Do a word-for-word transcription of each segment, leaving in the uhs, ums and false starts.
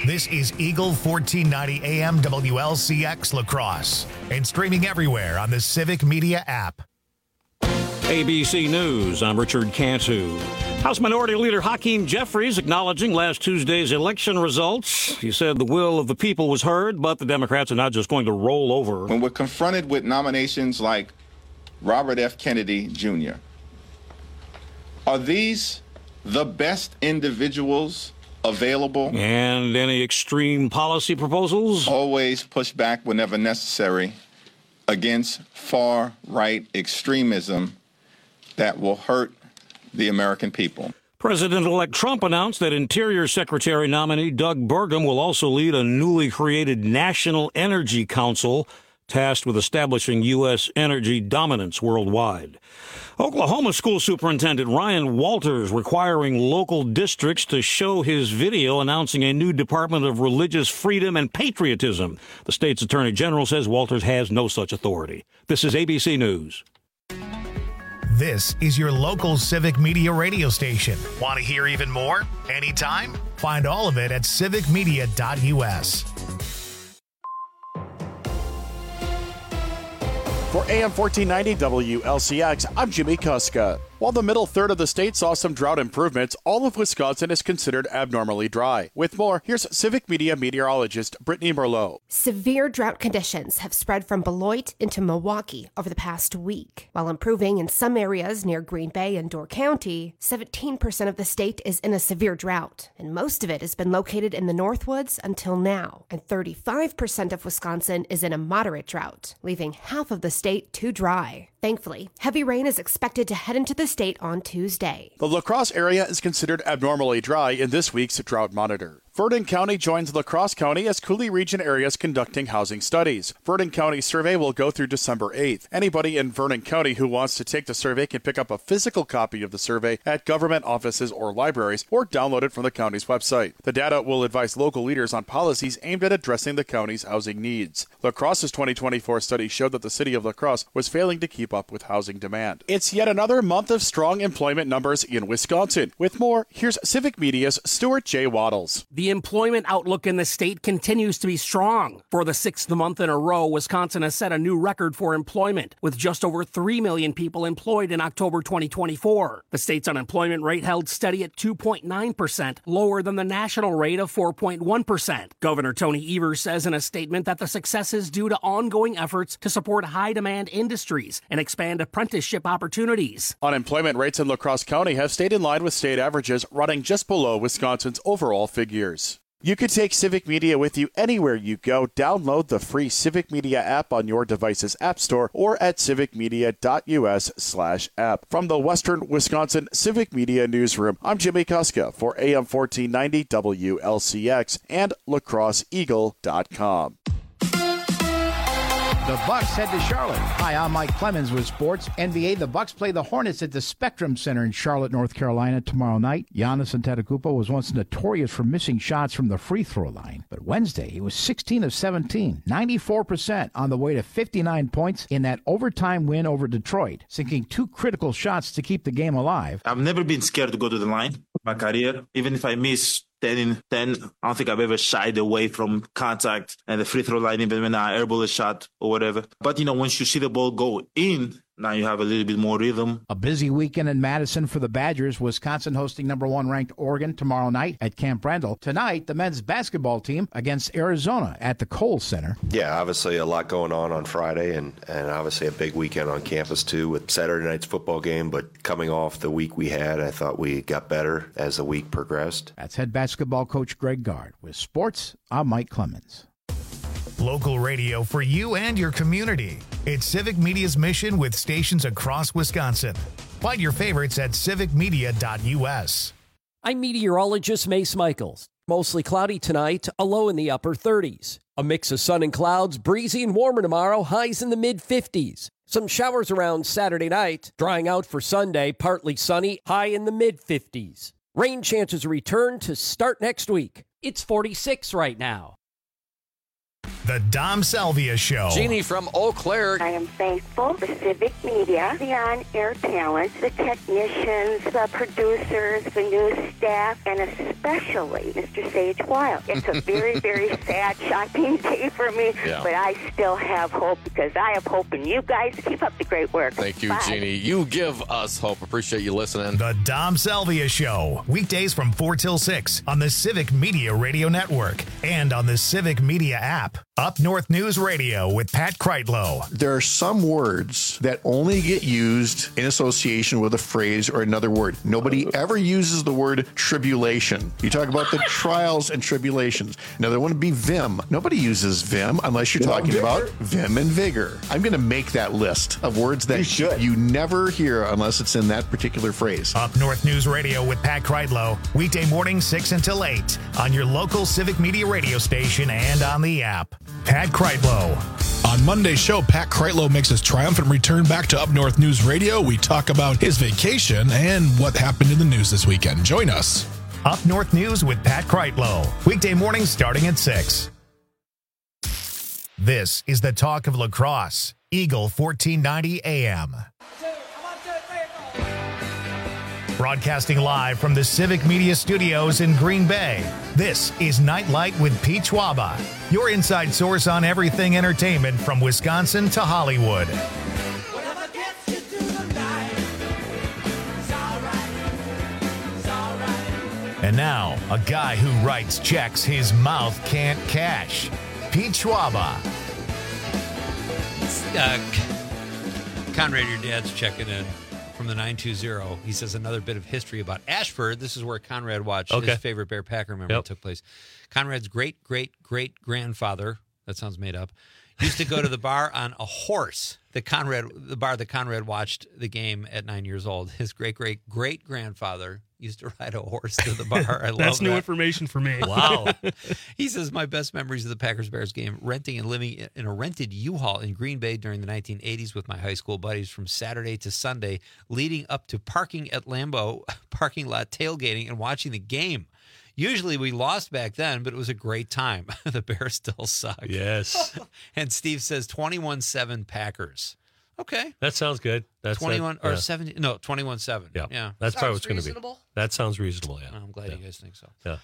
This is Eagle fourteen ninety A M W L C X La Crosse and streaming everywhere on the Civic Media app. A B C News, I'm Richard Cantu. House Minority Leader Hakeem Jeffries acknowledging last Tuesday's election results. He said the will of the people was heard, but the Democrats are not just going to roll over. When we're confronted with nominations like Robert F. Kennedy Junior, are these the best individuals available? And any extreme policy proposals? Always push back whenever necessary against far-right extremism that will hurt the American people. President-elect Trump announced that Interior Secretary nominee Doug Burgum will also lead a newly created National Energy Council tasked with establishing U S energy dominance worldwide. Oklahoma School Superintendent Ryan Walters requiring local districts to show his video announcing a new Department of Religious Freedom and Patriotism. The state's Attorney General says Walters has no such authority. This is A B C News. This is your local Civic Media radio station. Want to hear even more? Anytime? Find all of it at civic media dot U S. For A M fourteen ninety W L C X, I'm Jimmy Kuska. While the middle third of the state saw some drought improvements, all of Wisconsin is considered abnormally dry. With more, here's Civic Media meteorologist Brittany Merlot. Severe drought conditions have spread from Beloit into Milwaukee over the past week. While improving in some areas near Green Bay and Door County, seventeen percent of the state is in a severe drought, and most of it has been located in the Northwoods until now. And thirty-five percent of Wisconsin is in a moderate drought, leaving half of the state too dry. Thankfully, heavy rain is expected to head into the state on Tuesday. The La Crosse area is considered abnormally dry in this week's drought monitor. Vernon County joins La Crosse County as Coulee region areas conducting housing studies. Vernon County's survey will go through December eighth. Anybody in Vernon County who wants to take the survey can pick up a physical copy of the survey at government offices or libraries or download it from the county's website. The data will advise local leaders on policies aimed at addressing the county's housing needs. La Crosse's twenty twenty-four study showed that the city of La Crosse was failing to keep up with housing demand. It's yet another month of strong employment numbers in Wisconsin. With more, here's Civic Media's Stuart J. Waddles. The employment outlook in the state continues to be strong. For the sixth month in a row, Wisconsin has set a new record for employment, with just over three million people employed in October twenty twenty-four. The state's unemployment rate held steady at two point nine percent, lower than the national rate of four point one percent. Governor Tony Evers says in a statement that the success is due to ongoing efforts to support high-demand industries and expand apprenticeship opportunities. Unemployment rates in La Crosse County have stayed in line with state averages, running just below Wisconsin's overall figures. You can take Civic Media with you anywhere you go. Download the free Civic Media app on your device's app store or at civic media dot U S slash app. From the Western Wisconsin Civic Media Newsroom, I'm Jimmy Kuska for A M fourteen ninety W L C X and la crosse eagle dot com. The Bucks head to Charlotte. Hi, I'm Mike Clemens with Sports. N B A, the Bucks play the Hornets at the Spectrum Center in Charlotte, North Carolina tomorrow night. Giannis Antetokounmpo was once notorious for missing shots from the free throw line. But Wednesday, he was sixteen of seventeen, ninety-four percent on the way to fifty-nine points in that overtime win over Detroit, sinking two critical shots to keep the game alive. I've never been scared to go to the line. My career, even if I miss ten in ten, I don't think I've ever shied away from contact and the free throw line, even when I airball a shot or whatever. But, you know, once you see the ball go in, now you have a little bit more rhythm. A busy weekend in Madison for the Badgers. Wisconsin hosting number one ranked Oregon tomorrow night at Camp Randall. Tonight, the men's basketball team against Arizona at the Kohl Center. Yeah, obviously a lot going on on Friday, and, and obviously a big weekend on campus too with Saturday night's football game. But coming off the week we had, I thought we got better as the week progressed. That's head basketball coach Greg Gard. With sports, I'm Mike Clemens. Local radio for you and your community. It's Civic Media's mission with stations across Wisconsin. Find your favorites at civic media dot U S. I'm meteorologist Mace Michaels. Mostly cloudy tonight, a low in the upper thirties. A mix of sun and clouds, breezy and warmer tomorrow, highs in the mid-fifties. Some showers around Saturday night, drying out for Sunday, partly sunny, high in the mid-fifties. Rain chances return to start next week. It's forty-six right now. The Dom Salvia Show. Jeannie from Eau Claire. I am thankful for Civic Media, the on-air talent, the technicians, the producers, the news staff, and especially Mister Sage Wild. It's a very, very sad, shocking day for me, yeah. but I still have hope because I have hope in you guys. Keep up the great work. Thank you, Bye. Jeannie. You give us hope. Appreciate you listening. The Dom Salvia Show. Weekdays from four till six on the Civic Media Radio Network and on the Civic Media app. Up North News Radio with Pat Kreitlow. There are some words that only get used in association with a phrase or another word. Nobody ever uses the word tribulation. You talk about the trials and tribulations. Another one would be vim. Nobody uses vim unless you're talking Vigor? about vim and vigor. I'm going to make that list of words that you, should. you never hear unless it's in that particular phrase. Up North News Radio with Pat Kreitlow. Weekday morning six until eight on your local Civic Media radio station and on the app. Pat Kreitlow. On Monday's show, Pat Kreitlow makes his triumphant return back to Up North News Radio. We talk about his vacation and what happened in the news this weekend. Join us. Up North News with Pat Kreitlow. Weekday mornings starting at six. This is the talk of lacrosse. Eagle fourteen ninety A M. Broadcasting live from the Civic Media Studios in Green Bay, this is Nightlight with Pete Schwaba, your inside source on everything entertainment from Wisconsin to Hollywood. And now, a guy who writes checks his mouth can't cash, Pete Schwaba. Uh, Conrad, your dad's checking in from the nine two zero. He says another bit of history about Ashford. This is where Conrad watched okay. his favorite Bear Packer memory yep. took place. Conrad's great, great, great grandfather, that sounds made up, used to go to the bar on a horse. The Conrad, the bar that Conrad watched the game at nine years old. His great, great, great grandfather used to ride a horse to the bar. I love That's new that. information for me. Wow. He says, my best memories of the Packers-Bears game, renting and living in a rented U-Haul in Green Bay during the nineteen eighties with my high school buddies from Saturday to Sunday, leading up to parking at Lambeau parking lot, tailgating, and watching the game. Usually we lost back then, but it was a great time. The Bears still suck. Yes. And Steve says twenty-one seven Packers. Okay. That sounds good. That's twenty-one that, or yeah. seventy. No, twenty-one seven. Yeah. Yeah. That's sounds probably what's going to be. reasonable. That sounds reasonable, yeah. Oh, I'm glad yeah. you guys think so. Yeah.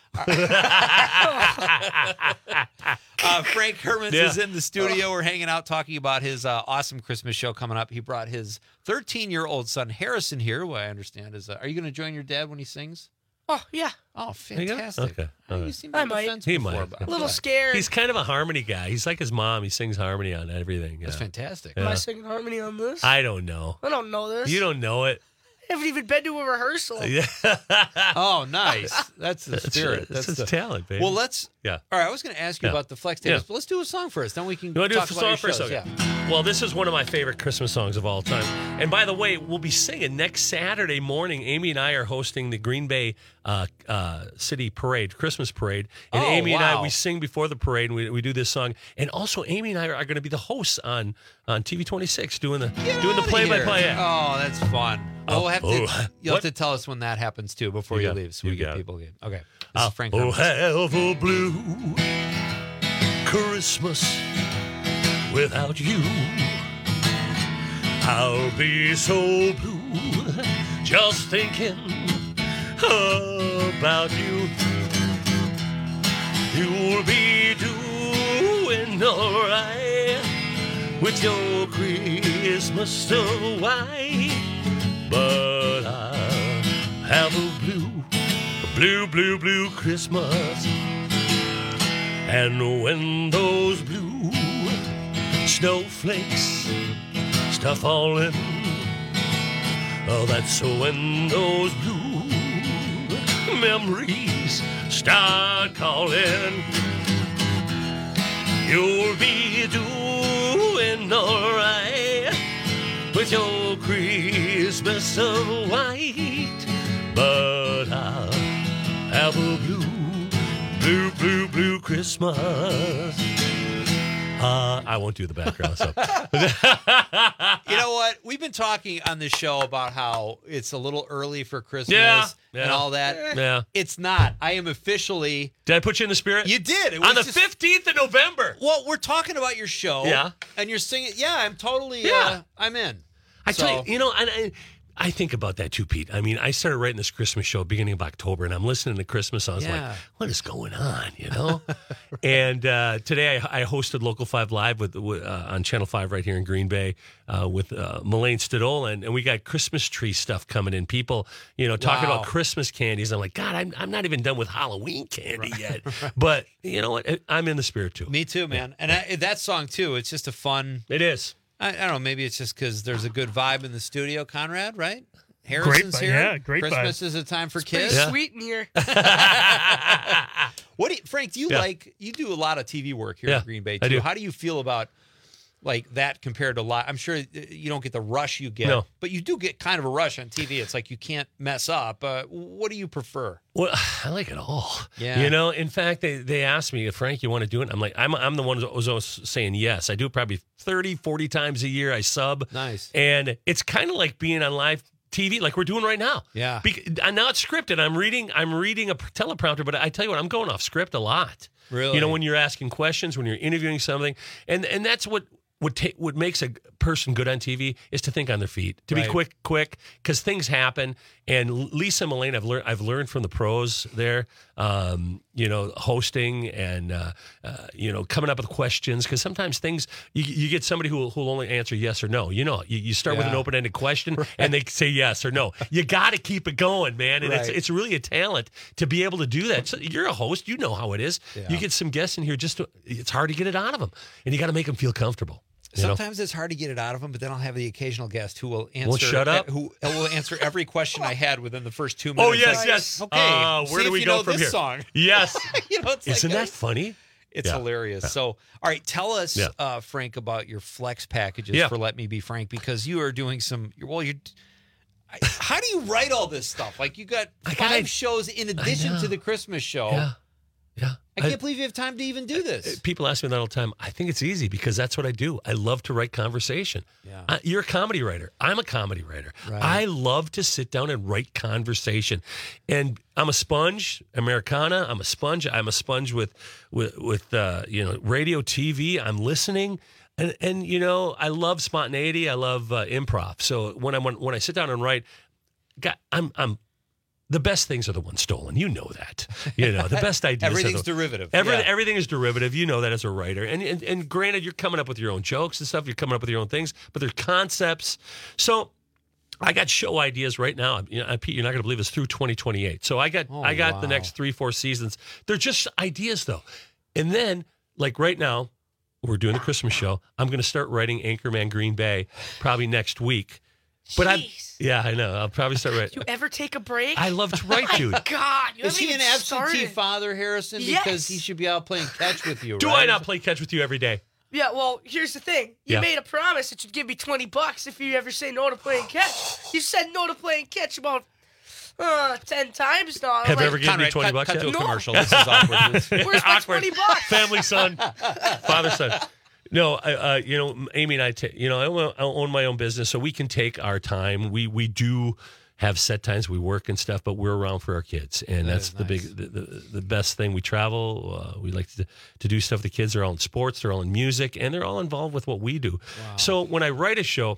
uh, Frank Hermans yeah. is in the studio. We're hanging out talking about his uh, awesome Christmas show coming up. He brought his thirteen-year-old son, Harrison, here, who I understand is... Uh, are you going to join your dad when he sings? Oh, yeah. Oh, fantastic. Okay. Oh, okay. you seem I might. he might. A little scared. He's kind of a harmony guy. He's like his mom. He sings harmony on everything. Yeah. That's fantastic. Am Yeah. I singing harmony on this? I don't know. I don't know this. You don't know it. I haven't even been to a rehearsal. Yeah. Oh, nice. That's the That's spirit. it. That's That's his the talent, baby. Well, let's. Yeah. All right. I was going to ask you Yeah. about the flex tables, Yeah. but let's do a song first. Then we can You want to do talk a about song your first? shows. Okay. Yeah. Well, this is one of my favorite Christmas songs of all time. And by the way, we'll be singing next Saturday morning. Amy and I are hosting the Green Bay uh, uh, City Parade, Christmas Parade. And Oh, Amy and I, wow. we sing before the parade, and we, we do this song. And also, Amy and I are, are going to be the hosts on, on T V twenty-six doing the Get doing the outta play-by-play. here. Oh, that's fun. Oh, we'll have to, oh, you'll what? have to tell us when that happens, too, before You you, got- leave, so you we get got it. people again. Okay. This Uh, is Frank oh, Hermans. have a blue Christmas without you. I'll be so blue just thinking about you. You'll be doing all right with your Christmas so white, but I'll have a blue, a blue, blue, blue Christmas. And when those blue snowflakes start falling, oh, that's when those blue memories start calling. You'll be doing all right with your Christmas so white, but I'll have a blue, blue, blue, blue Christmas. Uh, I won't do the background stuff. You know what? We've been talking on this show about how it's a little early for Christmas. Yeah. and all that. Yeah. It's not. I am officially. Did I put you in the spirit? You did. It was On the just- fifteenth of November. Well, we're talking about your show. Yeah. And you're singing. Yeah, I'm totally. Yeah. Uh, I'm in. I So- tell you, you know, and I, I think about that too, Pete. I mean, I started writing this Christmas show beginning of October, and I'm listening to Christmas songs Yeah. like, what is going on, you know? And uh, today I, I hosted Local five Live with, with uh, on Channel five right here in Green Bay uh, with uh, Melaine Stadola, and, and we got Christmas tree stuff coming in. People, you know, talking Wow. about Christmas candies. I'm like, God, I'm, I'm not even done with Halloween candy yet. But you know what? I'm in the spirit too. Me too, man. And I, that song too. It's just a fun. It is. I, I don't know. Maybe it's just because there's a good vibe in the studio, Conrad. Right? Harrison's vi- here. yeah, great Christmas vibe. is a time for It's pretty kids. Yeah. sweet in here. What do you, Frank? Do you Yeah. like? You do a lot of T V work here Yeah, in Green Bay I too. do. How do you feel about like that compared to live? I'm sure you don't get the rush you get, No. but you do get kind of a rush on T V. It's like you can't mess up. Uh, what do you prefer? Well, I like it all. Yeah. You know, in fact, they, they asked me, Frank, you want to do it? I'm like, I'm, I'm the one who was always saying yes. I do it probably thirty, forty times a year. I sub. Nice. And it's kind of like being on live T V like we're doing right now. Yeah. Be- and now it's scripted. I'm reading I'm reading a teleprompter, but I tell you what, I'm going off script a lot. Really? You know, when you're asking questions, when you're interviewing something. And and that's what what, ta- what makes a person good on T V is to think on their feet, to Right. be quick, quick, because things happen. And Lisa and Elaine, I've learned, I've learned from the pros there, um, you know, hosting and, uh, uh, you know, coming up with questions. Because sometimes things, you, you get somebody who will, who will only answer yes or no. You know, you, you start with an Yeah. open-ended question and they say yes or no. You got to keep it going, man. And it's Right. it's really a talent to be able to do that. So you're a host. You know how it is. Yeah. You get some guests in here, just to, it's hard to get it out of them. And you got to make them feel comfortable. You know? Sometimes it's hard to get it out of them, but then I'll have the occasional guest who will answer. Won't shut up? Who will answer every question I had within the first two minutes. Oh, yes, Like, yes. Okay. Uh, see where do if we you go know from this here? Song. Yes. you know, it's Isn't like that funny? It's Yeah. hilarious. Yeah. So, all right, tell us, Yeah. uh, Frank, about your flex packages Yeah. for Let Me Be Frank, because you are doing some. Well, you're. I- How do you write all this stuff? Like you got I five gotta- shows in addition know. to the Christmas show. Yeah. Yeah. I can't believe you have time to even do this. People ask me that all the time. I think it's easy because that's what I do. I love to write conversation. Yeah. Uh, you're a comedy writer. I'm a comedy writer. Right. I love to sit down and write conversation. And I'm a sponge, Americana. I'm a sponge. I'm a sponge with with with uh, you know, radio, T V. I'm listening. And and you know, I love spontaneity. I love uh, improv. So when I when, when I sit down and write, God, I'm I'm the best things are the ones stolen. You know that. You know, the best ideas. Everything's are the, derivative. Every, Yeah. Everything is derivative. You know that as a writer. And, and and granted, you're coming up with your own jokes and stuff. You're coming up with your own things, but they're concepts. So I got show ideas right now. You know, Pete, you're not going to believe it's through twenty twenty-eight. So I got Oh, I got wow. the next three, four seasons. They're just ideas, though. And then, like right now, we're doing the Christmas show. I'm going to start writing Anchorman Green Bay probably next week. But I, Jeez. yeah, I know. I'll probably start writing. You ever take a break? I love to write, dude. God, you Is haven't he even an absentee started. father, Harrison? Yes. Because he should be out playing catch with you, Do right? I not play catch with you every day? Yeah, well, here's the thing. You Yeah. made a promise that you'd give me twenty bucks if you ever say no to playing catch. You said no to playing catch about uh, ten times now. I'm Have you like, ever given me Conrad, twenty cut, bucks cut yet? to a No. commercial. This is awkward. This- Where's my Awkward. twenty bucks? Family son, father son. No, I, uh, you know, Amy and I, ta- you know, I own, I own my own business, so we can take our time. We we do have set times we work and stuff, but we're around for our kids, and That that's is the nice. big, the, the, the best thing. We travel. Uh, we like to to do stuff. The kids are all in sports, they're all in music, and they're all involved with what we do. So when I write a show,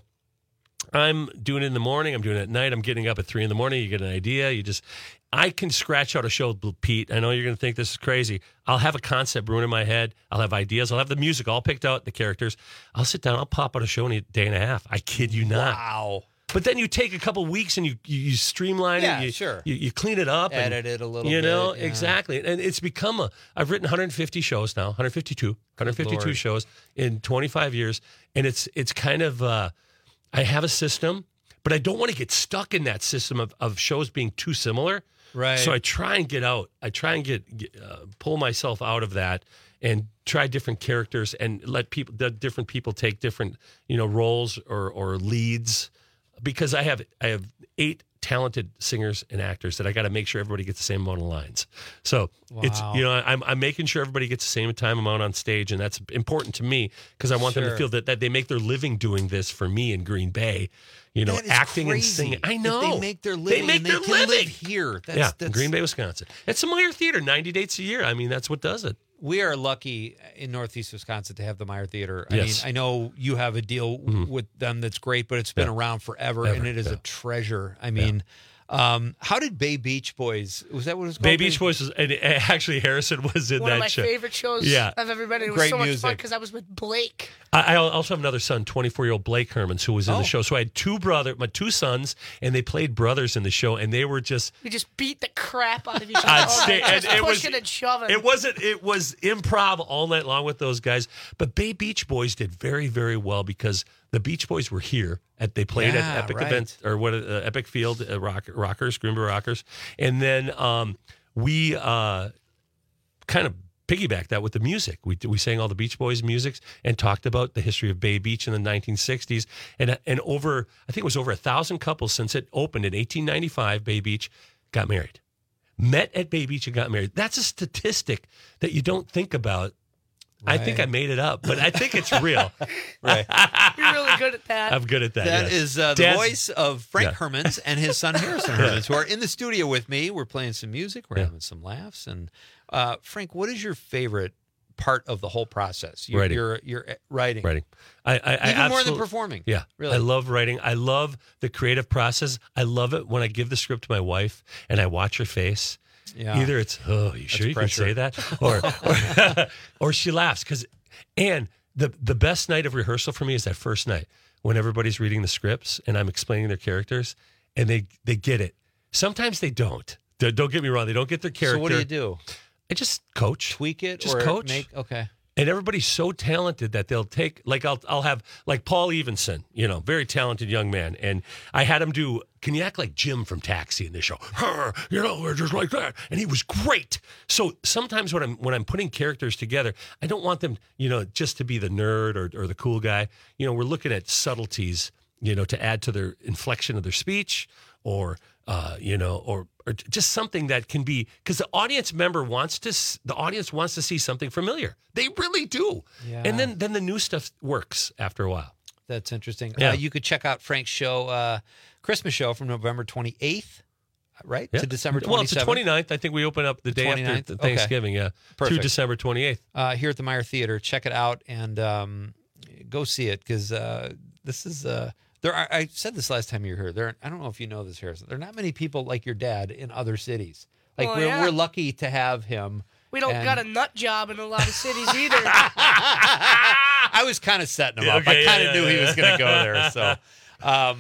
I'm doing it in the morning. I'm doing it at night. I'm getting up at three in the morning. You get an idea. You just, I can scratch out a show, Pete. I know you're going to think this is crazy. I'll have a concept brewing in my head. I'll have ideas. I'll have the music all picked out, the characters. I'll sit down. I'll pop out a show in a day and a half. I kid you not. Wow. But then you take a couple weeks and you you, you streamline Yeah, it. You, sure. You, you clean it up. and, Edit it a little You know, bit, yeah. exactly. And it's become a, I've written one hundred fifty shows now, one hundred fifty-two, one hundred fifty-two Lord. shows in twenty-five years. And it's it's kind of, uh, I have a system, but I don't want to get stuck in that system of, of shows being too similar. Right. So I try and get out. I try and get, get uh, pull myself out of that and try different characters and let people, the different people take different, you know, roles or or leads. Because I have I have eight, talented singers and actors that I got to make sure everybody gets the same amount of lines. So it's, Wow. you know, I'm, I'm making sure everybody gets the same time amount on stage. And that's important to me because I want them Sure. to feel that, that they make their living doing this for me in Green Bay, you know, That is acting and crazy singing. I that know. they make their living They make and their they can living live here. That's, yeah, that's, Green Bay, Wisconsin. It's the Meyer Theater, ninety dates a year. I mean, that's what does it. We are lucky in Northeast Wisconsin to have the Meyer Theater. I Yes. mean, I know you have a deal Mhm. with them that's great, but it's been Yeah. around forever, Ever, and it is yeah. a treasure. I mean, um, how did Bay Beach Boys? Was that what it was called? Bay Beach Boys was, and actually Harrison was in One that of my show. favorite shows Yeah. I've ever been in. It was Great so much fun music. because I was with Blake. I I also have another son, twenty-four-year-old Blake Hermans, who was in Oh. the show. So I had two brother, my two sons, and they played brothers in the show, and they were just We just beat the crap out of each other. I'd all stay- night, and just it was- pushing and shoving. It wasn't. It was improv all night long with those guys. But Bay Beach Boys did very, very well because the Beach Boys were here. At they played Yeah, at Epic right. Event or what? Uh, Epic Field uh, rock, Rockers, Green Bay Rockers, and then um, we uh, kind of piggybacked that with the music. We we sang all the Beach Boys music and talked about the history of Bay Beach in the nineteen sixties, and and over I think it was over a thousand couples since it opened in eighteen ninety-five. Bay Beach got married. Met at Bay Beach and got married. That's a statistic that you don't think about. I think I Right. made it up, but I think it's real. Right. You're really good at that. I'm good at that. That yes. is uh, the Dad's- voice of Frank Yeah. Hermans and his son Harrison Yeah. Hermans, who are in the studio with me. We're playing some music. We're Yeah. having some laughs. And uh, Frank, what is your favorite part of the whole process? You're, Writing. You're, you're writing. Writing. I, I, I Even more than absolute- performing. Yeah, Really. I love writing. I love the creative process. I love it when I give the script to my wife and I watch her face. Yeah. Either it's, oh, you sure you pressure. can say that, or or, or she laughs because, and the the best night of rehearsal for me is that first night when everybody's reading the scripts and I'm explaining their characters and they they get it. Sometimes they don't. Don't don't get me wrong. They don't get their character. So what do you do? I just coach. Tweak it Just or coach. make okay. And everybody's so talented that they'll take, like I'll I'll have like Paul Evenson, you know, very talented young man, and I had him do, can you act like Jim from Taxi in this show? Her, you know, we're just like that, and he was great. So sometimes when I'm when I'm putting characters together, I don't want them, you know, just to be the nerd or or the cool guy. You know, we're looking at subtleties, you know, to add to their inflection of their speech, or uh, you know, or or just something that can be, because the audience member wants to, s- the audience wants to see something familiar. They really do. Yeah. And then then the new stuff works after a while. That's interesting. Yeah. Uh, you could check out Frank's show, uh, Christmas show from November twenty-eighth, right? Yeah. To December Well, it's the twenty-seventh. twenty-ninth. I think we open up the, day after twenty-ninth? th- Okay. Thanksgiving, yeah. Through Perfect. December twenty-eighth. Uh, here at the Meyer Theater. Check it out and um, go see it because uh, this is uh, there. Are, I said this last time you were here. There, I don't know if you know this, Harrison. There are not many people like your dad in other cities. Like Oh, we're yeah. we're lucky to have him. We don't and- got a nut job in a lot of cities either. I was kind of setting him Yeah, up. okay, I yeah, kind of yeah, knew he yeah. was going to go there. So. Um,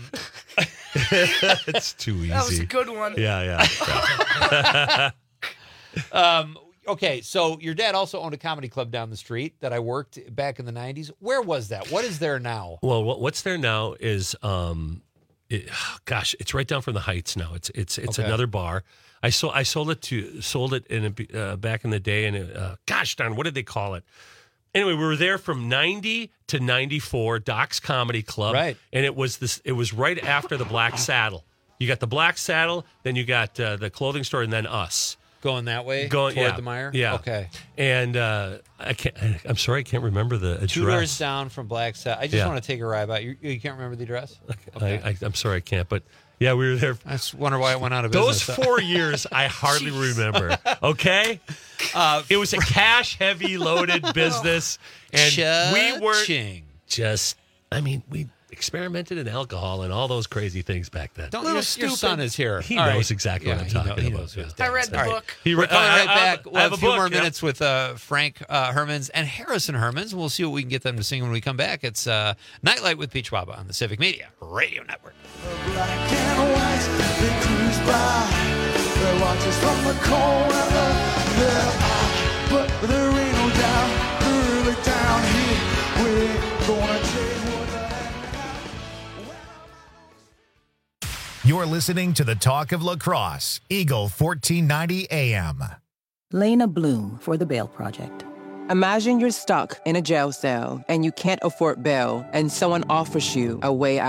It's too easy. That was a good one. Yeah, yeah. um, okay, so your dad also owned a comedy club down the street that I worked back in the nineties. Where was that? What is there now? Well, what, what's there now is, um, it, gosh, it's right down from the Heights now. It's it's it's Okay. another bar. I sold I sold it to sold it in a, uh, back in the day, and it, uh, gosh darn, what did they call it? Anyway, we were there from ninety to ninety-four, Doc's Comedy Club, Right. And it was this. It was right after the Black Saddle. You got the Black Saddle, then you got uh, the clothing store, and then us. Going that way? Going toward yeah, the Meyer? Yeah. Okay. And uh, I can't. I'm sorry, I can't remember the address. Two doors down from Black Sat. I just Yeah. want to take a ride by. You, you can't remember the address? I, I, I'm sorry, I can't. But yeah, we were there. I just wonder why it went out of Those business. four years, I hardly remember. Okay, Uh, it was a cash-heavy, loaded business, and we weren't Cha-ching. just. I mean, we experimented in alcohol and all those crazy things back then. Don't Little your, your son stupid. is here. He All knows right. exactly Yeah, what I'm he know- talking he about. knows who his I dad read is. the All right. book. He, We're coming I- right I- back. I We'll have have a a few book, more yeah. minutes with uh, Frank uh, Hermans and Harrison Hermans. We'll see what we can get them to sing when we come back. It's uh, Nightlight with Peach Waba on the Civic Media Radio Network. Black and white, they cruise by. They watch us from the corner of their eye. But there ain't no doubt, early down here, we're gonna take what the You're listening to the Talk of Lacrosse, Eagle fourteen ninety A M. Lena Bloom for the Bail Project. Imagine you're stuck in a jail cell and you can't afford bail, and someone offers you a way out.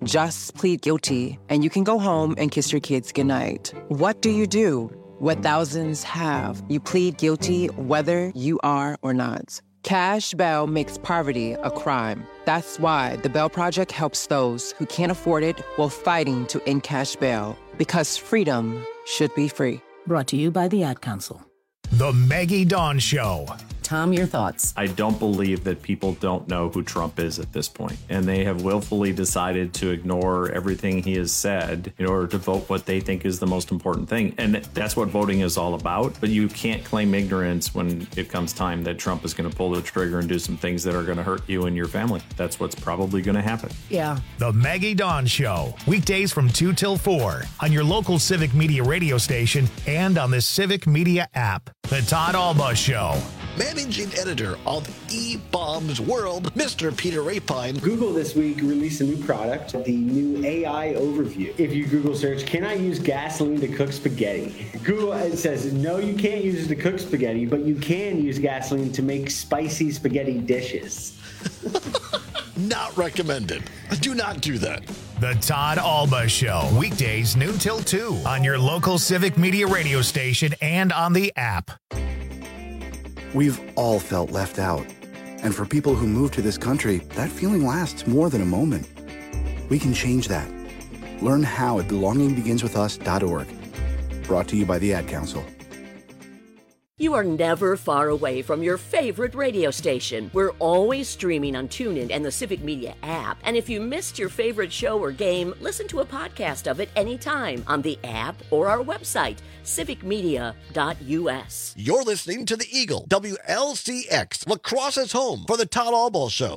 Just plead guilty, and you can go home and kiss your kids goodnight. What do you do? What thousands have. You plead guilty whether you are or not. Cash bail makes poverty a crime. That's why the Bail Project helps those who can't afford it while fighting to end cash bail. Because freedom should be free. Brought to you by the Ad Council. The Maggie Dawn Show. Tom, your thoughts? I don't believe that people don't know who Trump is at this point, and they have willfully decided to ignore everything he has said in order to vote what they think is the most important thing. And that's what voting is all about. But you can't claim ignorance when it comes time that Trump is going to pull the trigger and do some things that are going to hurt you and your family. That's what's probably going to happen. Yeah. The Maggie Dawn Show, weekdays from two till four on your local Civic Media radio station and on the Civic Media app. The Todd Alba Show. Managing editor of E-Bombs World, Mister Peter Rapine. Google this week released a new product, the new A I Overview. If you Google search, can I use gasoline to cook spaghetti? Google it says, no, you can't use it to cook spaghetti, but you can use gasoline to make spicy spaghetti dishes. Not recommended. Do not do that. The Todd Alba Show, weekdays noon till two on your local Civic Media radio station and on the app. We've all felt left out. And for people who move to this country, that feeling lasts more than a moment. We can change that. Learn how at belonging begins with us dot org. Brought to you by the Ad Council. You are never far away from your favorite radio station. We're always streaming on TuneIn and the Civic Media app. And if you missed your favorite show or game, listen to a podcast of it anytime on the app or our website, civic media dot u s. You're listening to the Eagle, W L C X, La Crosse's home for the Todd Alba Show.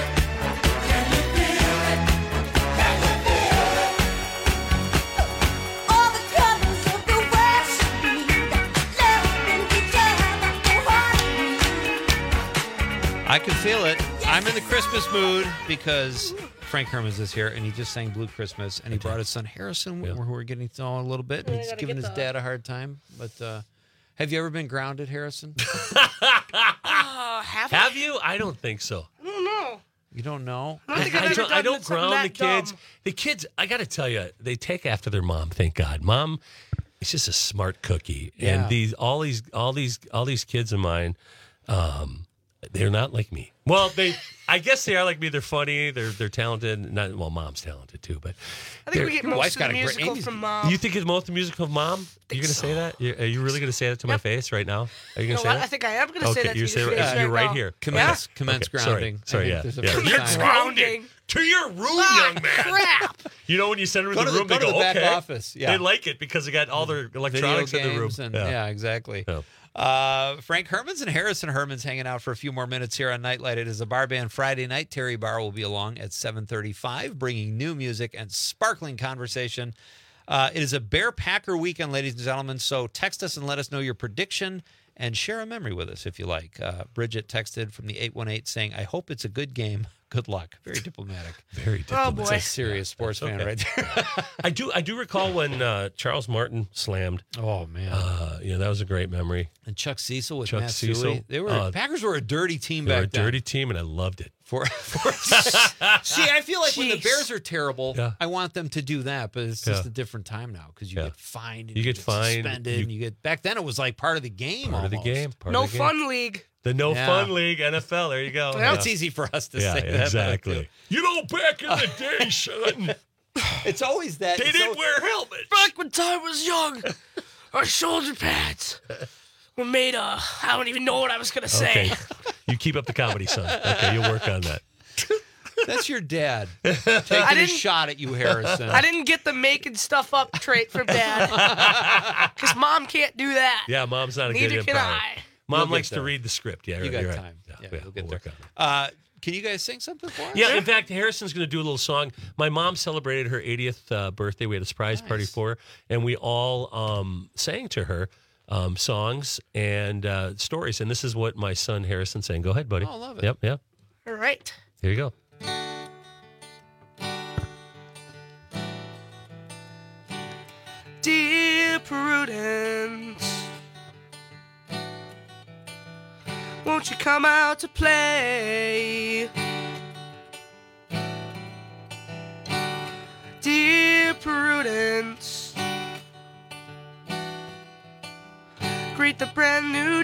I can feel it. I'm in the Christmas mood because Frank Hermans is here, and he just sang Blue Christmas, and he brought his son Harrison, yeah. who we're getting to know a little bit, and he's giving his the... dad a hard time. But uh, have you ever been grounded, Harrison? uh, have have I? you? I don't think so. I don't know. You don't know? I, don't, I, I don't, I don't ground the kids. Dumb. The kids, I got to tell you, they take after their mom. Thank God, mom. It's just a smart cookie, yeah. and these all these all these all these kids of mine. Um, They're not like me. Well, they, I guess they are like me. They're funny. They're they're talented. Not well, mom's talented too, but I think we get most of the musical great, from mom. You think it's most of the musical from mom? You're gonna so. say that? You're, are you really gonna say that to yep. my face right now? Are you gonna you know say what? that? I think I am gonna okay, say that. You're, to your say, face you're right, right now. here. Commence, yeah. commence okay, grounding. Sorry, sorry yeah. There's a yeah. You're grounding to your room, ah, young man. Crap. You know when you send them go to the to room, the, they go, go, to the back okay. office. Yeah. They like it because they got all their electronics Video in the room. And, yeah. yeah, exactly. Yeah. Uh, Frank Hermans and Harrison Hermans hanging out for a few more minutes here on Nightlight. It is a bar band Friday night. Terry Barr will be along at seven thirty-five, bringing new music and sparkling conversation. Uh, it is a Bear Packer weekend, ladies and gentlemen, so text us and let us know your prediction and share a memory with us if you like. Uh, Bridget texted from the eight one eight saying, I hope it's a good game. Good luck. Very diplomatic. Very diplomatic. Oh, boy. That's a serious sports fan okay. right there. I do I do recall when uh, Charles Martin slammed. Oh, man. Uh, yeah, that was a great memory. And Chuck Cecil with Chuck Matt Cecil. Sully. They were, uh, Packers were a dirty team they back were a then. dirty team, and I loved it. For, for See, I feel like Jeez. when the Bears are terrible, yeah. I want them to do that, but it's just yeah. a different time now because you yeah. get fined, and you, you get, get fined, suspended, you, and you get back then it was like part of the game. Part almost. of the game. Part no of the fun game. league. The no yeah. fun league, N F L. There you go. Well, yeah. it's easy for us to yeah, say that. Exactly. You know, back in the day, son. It's always that. They it's didn't always, wear helmets. Back when I was young, our shoulder pads were made of. I don't even know what I was gonna say. Okay. You keep up the comedy, son. Okay, you'll work on that. That's your dad taking a shot at you, Harrison. I didn't get the making stuff up trait from dad. Because mom can't do that. Yeah, mom's not a Neither good can improv. I. Mom We'll likes get to there. read the script. Yeah, you got right. time. Yeah, Yeah, yeah, we'll get we'll there. work on it. Uh, can you guys sing something for us? Yeah, in fact, Harrison's going to do a little song. My mom celebrated her eightieth uh, birthday. We had a surprise Nice. party for her, and we all um, sang to her um, songs and uh, stories. And this is what my son Harrison sang. Go ahead, buddy. Oh, I love it. Yep, yep. All right. Here you go. Dear Prudence, won't you come out to play? prudence. Greet the brand new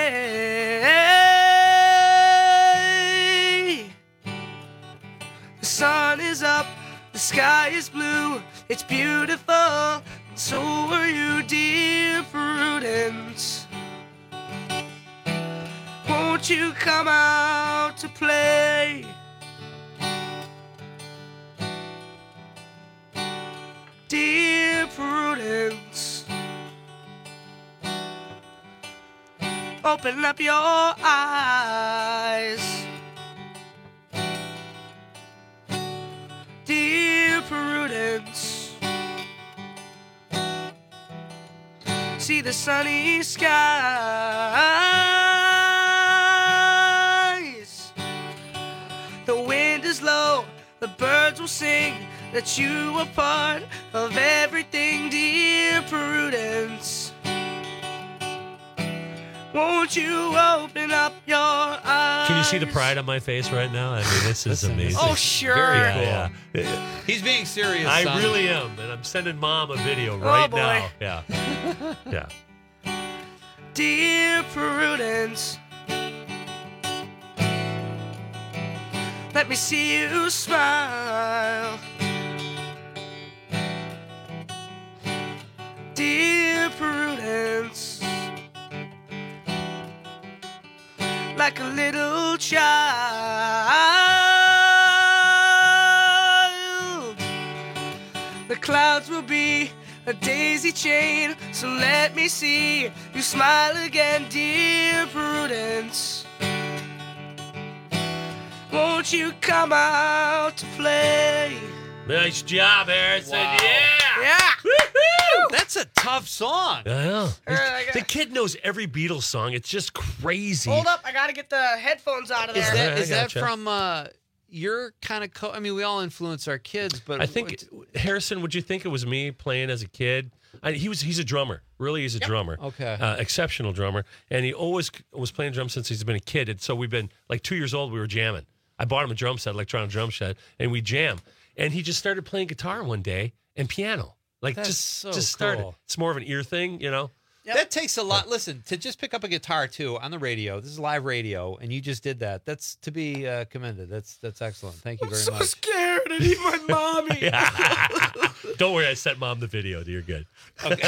day. The sun is up, the sky is blue, it's beautiful, and so are you, dear Prudence. Won't you come out to play? Dear Prudence, open up your eyes. Dear Prudence, see the sunny skies. The wind is low, the birds will sing that you are part of everything, dear Prudence. Won't you open up your eyes? Can you see the pride on my face right now? I mean, this is amazing. Oh, sure. Very Yeah, cool. yeah. He's being serious. I son. really am, and I'm sending Mom a video right boy. now. Yeah, yeah. Dear Prudence, let me see you smile. Dear Prudence, like a little child. The clouds will be a daisy chain, so let me see you smile again, dear Prudence. Won't you come out to play? Nice job, Harrison. Wow. Yeah. Yeah. Woo-hoo! That's a tough song. I know. All right, I got- The kid knows every Beatles song. It's just crazy. Hold up, I gotta get the headphones out of there. Is that Alright, I is that gotcha. from uh, your kind of? Co- I mean, we all influence our kids, but I think Harrison. Would you think it was me playing as a kid? I, he was. He's a drummer. Really, he's a drummer. Okay. Uh, exceptional drummer, and he always was playing drums since he's been a kid. And so we've been like two years old. We were jamming. I bought him a drum set, electronic drum set, and we jam. And he just started playing guitar one day and piano. Like That's just so just started. cool. It's more of an ear thing, you know. That takes a lot. Listen, to just pick up a guitar too on the radio. This is live radio, and you just did that. That's to be uh, commended. That's that's excellent. Thank you I'm very so much. scared. I need my mommy. Don't worry, I sent Mom the video. You're good. Okay.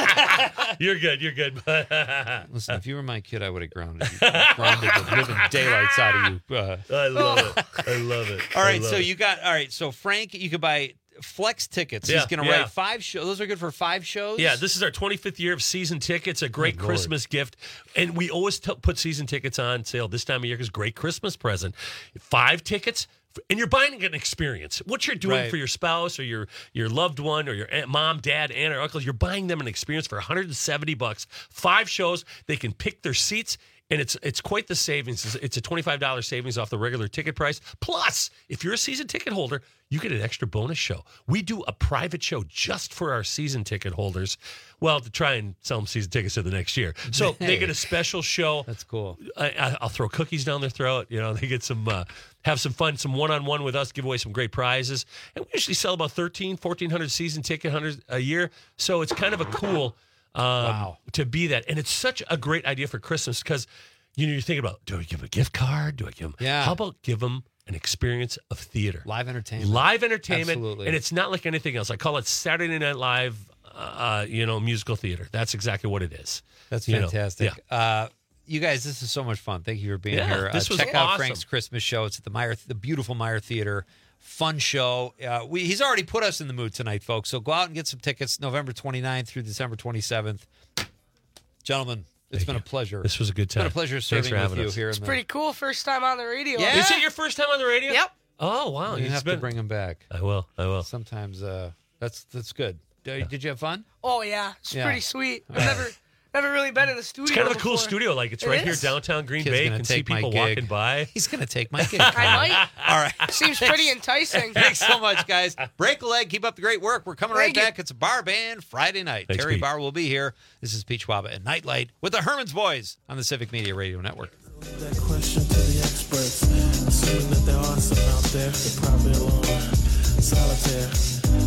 You're good. You're good. Listen, if you were my kid, I would have grounded you. Grounded the living daylights out of you. Uh, I love it. I love it. all I right, love so it. you got all right. So Frank, you could buy flex tickets. Yeah, He's going to yeah. write five shows. Those are good for five shows. Yeah, this is our twenty-fifth year of season tickets. A great Good Lord. Christmas gift. And we always t- put season tickets on sale this time of year because great Christmas present. Five tickets, and you're buying an experience. What you're doing Right. for your spouse or your, your loved one or your aunt, mom, dad, aunt, or uncle, you're buying them an experience for one hundred seventy bucks. Five shows. They can pick their seats. And it's it's quite the savings. It's- It's a twenty-five dollars savings off the regular ticket price. Plus, if you're a season ticket holder, you get an extra bonus show. We do a private show just for our season ticket holders. Well, to try and sell them season tickets to the next year. So they get a special show. That's cool. I, I, I'll throw cookies down their throat. You know, they get some, uh, have some fun, some one-on-one with us, give away some great prizes. And we usually sell about thirteen, fourteen hundred season ticket hunters a year. So it's kind of a cool um, Wow. to be that. And it's such a great idea for Christmas because, you know, you're thinking about, do I give them a gift card? Do I give them? Yeah. How about give them an experience of theater? Live entertainment. Live entertainment. Absolutely. And it's not like anything else. I call it Saturday Night Live, uh, you know, musical theater. That's exactly what it is. That's You know, fantastic. yeah. Uh, you guys, this is so much fun. Thank you for being Yeah, here. Uh, this was check out awesome. Frank's Christmas show. It's at the Meyer, the beautiful Meyer Theater. Fun show. Uh, we, he's already put us in the mood tonight, folks. So go out and get some tickets November twenty-ninth through December twenty-seventh. Gentlemen, it's Thank been you. a pleasure. This was a good It's been time. a pleasure Thanks serving for with having you us. here. It's in the, pretty cool. First time on the radio. Yeah. Is it your first time on the radio? Yep. Oh, wow. You It's have been- to bring him back. I will. I will. Sometimes uh, that's that's good. Uh, Did you have fun? Oh yeah, it's Yeah. pretty sweet. I've never, never really been in the studio. It's kind of a cool before. studio. Like, it's It right here is. downtown Green Kid's Bay. You gonna can see take my people gig. walking by. He's going to take my gig. I might. All right. Seems pretty enticing. Thanks so much, guys. Break a leg. Keep up the great work. We're coming right Thank you. back. It's a bar band Friday night. Thanks, Terry Pete. Barr will be here. This is Peach Waba and Nightlight with the Herman's Boys on the Civic Media Radio Network. That question to the experts. Assuming that there are some out there, they're probably alone, solitaire.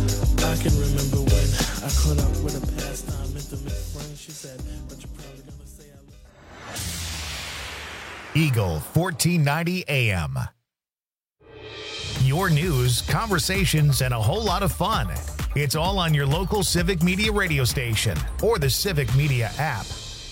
I can remember when I caught up with a pastime intimate friend. She said, but you're probably gonna say I love Eagle fourteen ninety A M. Your news, conversations, and a whole lot of fun. It's all on your local Civic Media radio station or the Civic Media app.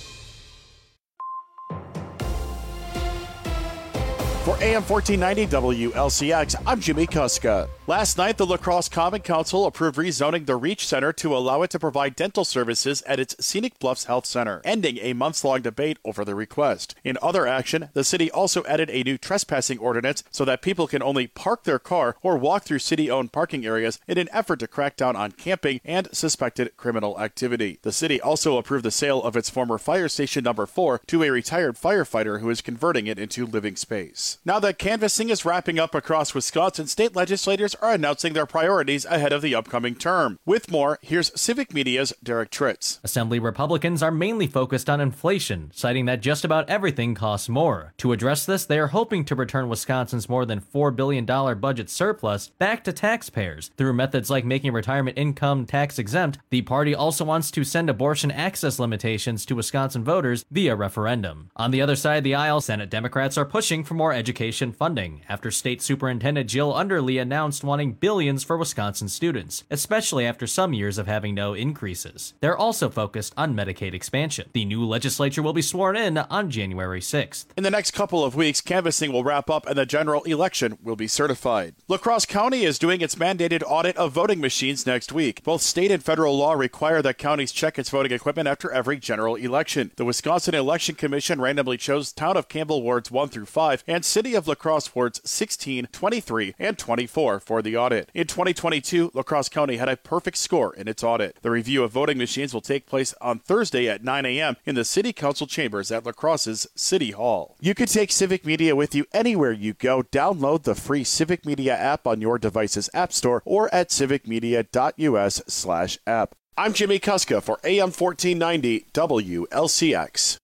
For A M fourteen ninety W L C X, I'm Jimmy Kuska. Last night, the La Crosse Common Council approved rezoning the Reach Center to allow it to provide dental services at its Scenic Bluffs Health Center, ending a months-long debate over the request. In other action, the city also added a new trespassing ordinance so that people can only park their car or walk through city-owned parking areas in an effort to crack down on camping and suspected criminal activity. The city also approved the sale of its former fire station number four to a retired firefighter who is converting it into living space. Now that canvassing is wrapping up across Wisconsin, state legislators are announcing their priorities ahead of the upcoming term. With more, here's Civic Media's Derek Tritz. Assembly Republicans are mainly focused on inflation, citing that just about everything costs more. To address this, they are hoping to return Wisconsin's more than four billion dollars budget surplus back to taxpayers. Through methods like making retirement income tax exempt, the party also wants to send abortion access limitations to Wisconsin voters via referendum. On the other side of the aisle, Senate Democrats are pushing for more education funding after State Superintendent Jill Underly announced wanting billions for Wisconsin students, especially after some years of having no increases. They're also focused on Medicaid expansion. The new legislature will be sworn in on January sixth. In the next couple of weeks, canvassing will wrap up and the general election will be certified. La Crosse County is doing its mandated audit of voting machines next week. Both state and federal law require that counties check its voting equipment after every general election. The Wisconsin Election Commission randomly chose Town of Campbell wards one through five and City of La Crosse wards sixteen, twenty-three, and twenty-four for the audit. In twenty twenty-two, La Crosse County had a perfect score in its audit. The review of voting machines will take place on Thursday at nine a.m. in the City Council chambers at La Crosse's City Hall. You can take Civic Media with you anywhere you go. Download the free Civic Media app on your device's app store or at civicmedia.us slash app. I'm Jimmy Kuska for A M fourteen ninety W L C X.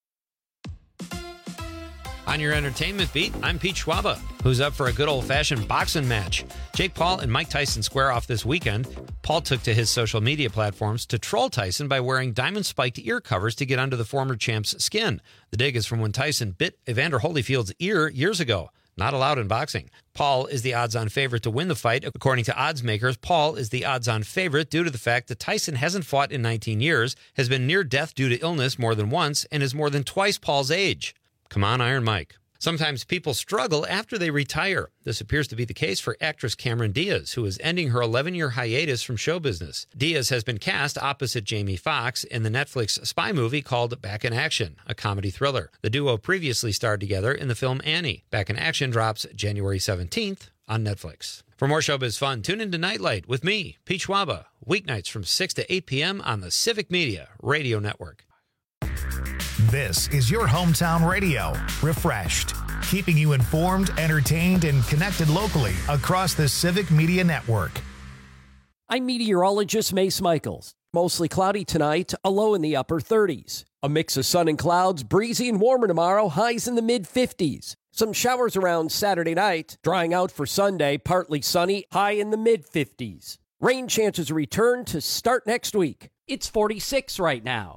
On your entertainment beat, I'm Pete Schwaba, who's up for a good old-fashioned boxing match. Jake Paul and Mike Tyson square off this weekend. Paul took to his social media platforms to troll Tyson by wearing diamond-spiked ear covers to get under the former champ's skin. The dig is from when Tyson bit Evander Holyfield's ear years ago. Not allowed in boxing. Paul is the odds-on favorite to win the fight. According to odds makers, Paul is the odds-on favorite due to the fact that Tyson hasn't fought in nineteen years, has been near death due to illness more than once, and is more than twice Paul's age. Come on, Iron Mike. Sometimes people struggle after they retire. This appears to be the case for actress Cameron Diaz, who is ending her eleven-year hiatus from show business. Diaz has been cast opposite Jamie Foxx in the Netflix spy movie called Back in Action, a comedy thriller. The duo previously starred together in the film Annie. Back in Action drops January seventeenth on Netflix. For more showbiz fun, tune into Nightlight with me, Pete Schwaba, weeknights from six to eight p.m. on the Civic Media Radio Network. This is your hometown radio, refreshed, keeping you informed, entertained, and connected locally across the Civic Media Network. I'm meteorologist Mace Michaels. Mostly cloudy tonight, a low in the upper thirties. A mix of sun and clouds, breezy and warmer tomorrow, highs in the mid-fifties. Some showers around Saturday night, drying out for Sunday, partly sunny, high in the mid-fifties. Rain chances return to start next week. It's forty-six right now.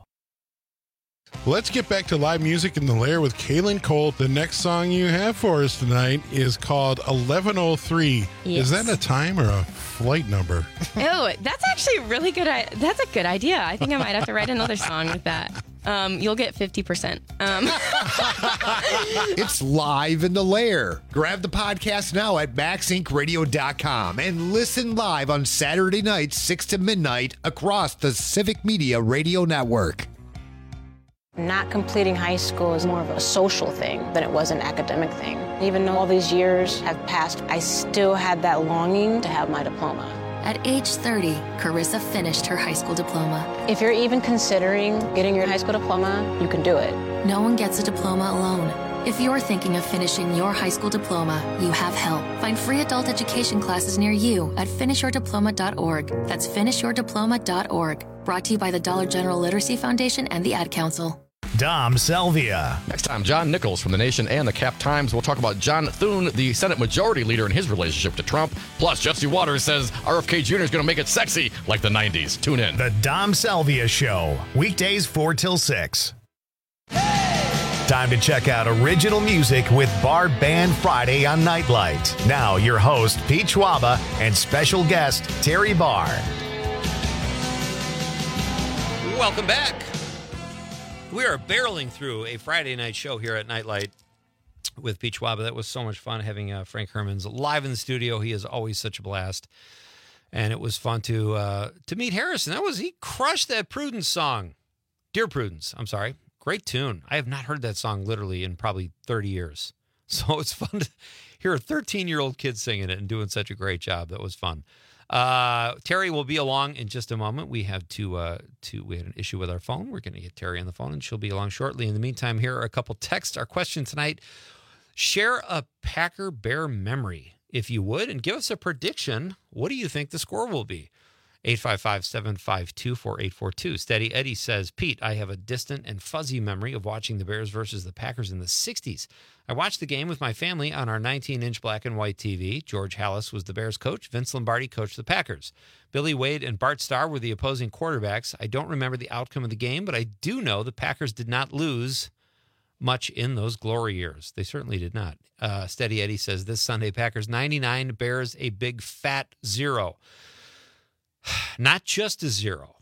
Let's get back to live music in the Lair with Kaylin Cole. The next song you have for us tonight is called eleven oh three. Yes. Is that a time or a flight number? Oh, that's actually really good. That's a good idea. I think I might have to write another song with that. Um, you'll get fifty percent. Um. It's live in the Lair. Grab the podcast now at max inc radio dot com and listen live on Saturday nights, six to midnight, across the Civic Media Radio Network. Not completing high school is more of a social thing than it was an academic thing. Even though all these years have passed, I still had that longing to have my diploma. At age thirty, Carissa finished her high school diploma. If you're even considering getting your high school diploma, you can do it. No one gets a diploma alone. If you're thinking of finishing your high school diploma, you have help. Find free adult education classes near you at finish your diploma dot org. That's finish your diploma dot org. Brought to you by the Dollar General Literacy Foundation and the Ad Council. Dom Selvia. Next time, John Nichols from The Nation and the Cap Times will talk about John Thune, the Senate Majority Leader, and his relationship to Trump. Plus, Jesse Waters says R F K Junior is going to make it sexy like the nineties. Tune in. The Dom Selvia Show, weekdays four till six. Time to check out original music with Bar Band Friday on Nightlight. Now, your host, Pete Schwaba, and special guest, Terry Barr. Welcome back. We are barreling through a Friday night show here at Nightlight with Pete Schwaba. That was so much fun having uh, Frank Hermans live in the studio. He is always such a blast. And it was fun to uh, to meet Harrison. That was, he crushed that Prudence song. Dear Prudence, I'm sorry. Great tune. I have not heard that song literally in probably thirty years. So it's fun to hear a thirteen-year-old kid singing it and doing such a great job. That was fun. Uh, Terry will be along in just a moment. We have to, uh, to we had an issue with our phone. We're going to get Terry on the phone, and she'll be along shortly. In the meantime, here are a couple texts. Our question tonight, share a Packer Bear memory, if you would, and give us a prediction. What do you think the score will be? eight five five, seven five two, four eight four two. Steady Eddie says, Pete, I have a distant and fuzzy memory of watching the Bears versus the Packers in the sixties. I watched the game with my family on our nineteen-inch black and white T V. George Halas was the Bears coach. Vince Lombardi coached the Packers. Billy Wade and Bart Starr were the opposing quarterbacks. I don't remember the outcome of the game, but I do know the Packers did not lose much in those glory years. They certainly did not. Uh, Steady Eddie says, this Sunday, Packers ninety-nine, Bears a big fat zero. Not just a zero.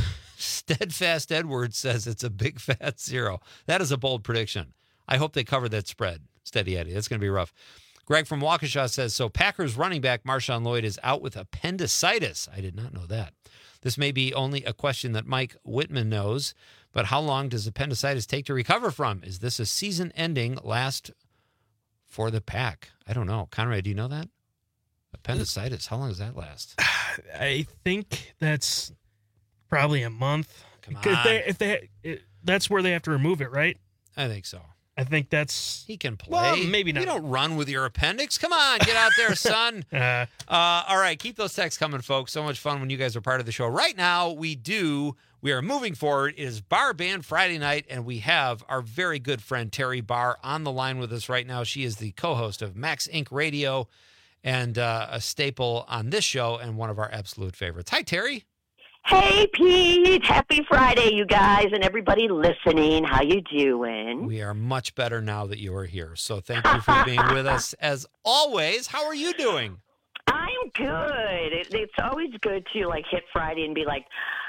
Steadfast Edwards says it's a big fat zero. That is a bold prediction. I hope they cover that spread. Steady Eddie. That's going to be rough. Greg from Waukesha says, so Packers running back Marshawn Lloyd is out with appendicitis. I did not know that. This may be only a question that Mike Whitman knows, but how long does appendicitis take to recover from? Is this a season-ending last for the Pack? I don't know. Conrad, do you know that? Appendicitis, how long does that last? I think that's probably a month. Come on. If they, if they, it, that's where they have to remove it, right? I think so. I think that's... He can play. Well, maybe not. You don't run with your appendix. Come on, get out there, son. uh, uh, all right, keep those texts coming, folks. So much fun when you guys are part of the show. Right now, we do... We are moving forward. It is Bar Band Friday night, and we have our very good friend Terry Barr on the line with us right now. She is the co-host of Max Inc Radio and uh, a staple on this show and one of our absolute favorites. Hi, Terry. Hey, Pete. Happy Friday, you guys, and everybody listening. How you doing? We are much better now that you are here, so thank you for being with us. As always, how are you doing? I'm good. It, it's always good to, like, hit Friday and be like,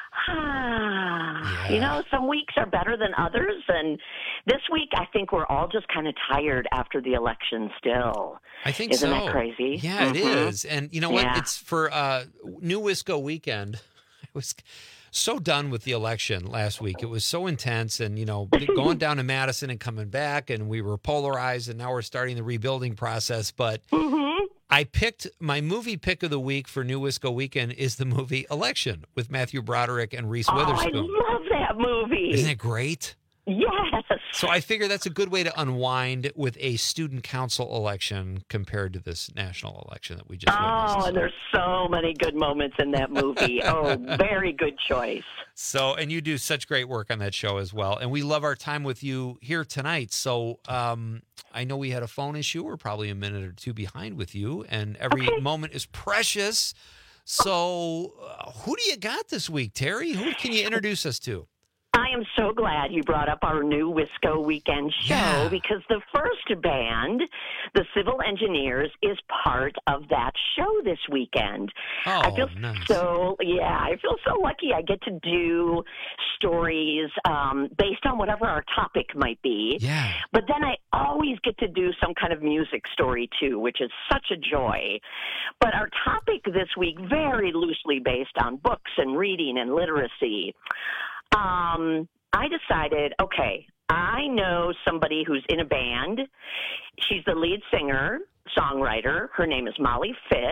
ah. Yeah. You know, some weeks are better than others, and this week I think we're all just kind of tired after the election still. I think Isn't so. that crazy? Yeah, mm-hmm. It is. And you know what? Yeah. It's for uh, New Wisco weekend. I was so done with the election last week. It was so intense, and, you know, going down to Madison and coming back, and we were polarized, and now we're starting the rebuilding process. But mm-hmm. I picked my movie pick of the week for New Wisco weekend is the movie Election with Matthew Broderick and Reese oh, Witherspoon. I love that movie. Isn't it great? Yes. So I figure that's a good way to unwind with a student council election compared to this national election that we just witnessed. Oh, and there's so many good moments in that movie. Oh, very good choice. So, and you do such great work on that show as well. And we love our time with you here tonight. So um, I know we had a phone issue. We're probably a minute or two behind with you, and every okay. moment is precious. So uh, who do you got this week, Terry? Who can you introduce us to? I am so glad you brought up our New Wisco weekend show yeah. because the first band, the Civil Engineers, is part of that show this weekend. Oh, I feel nice. so, yeah, I feel so lucky I get to do stories um, based on whatever our topic might be. Yeah. But then I always get to do some kind of music story too, which is such a joy. But our topic this week, very loosely based on books and reading and literacy. Um, I decided, okay, I know somebody who's in a band. She's the lead singer, songwriter. Her name is Molly Fish.